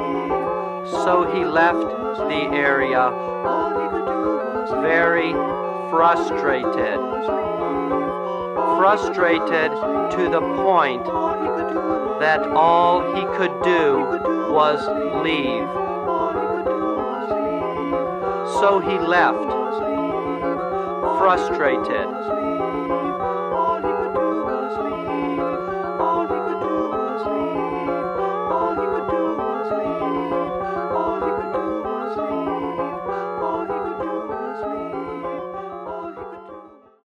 So he left the area very frustrated. Frustrated to the point that all he could do was leave. So he left, frustrated.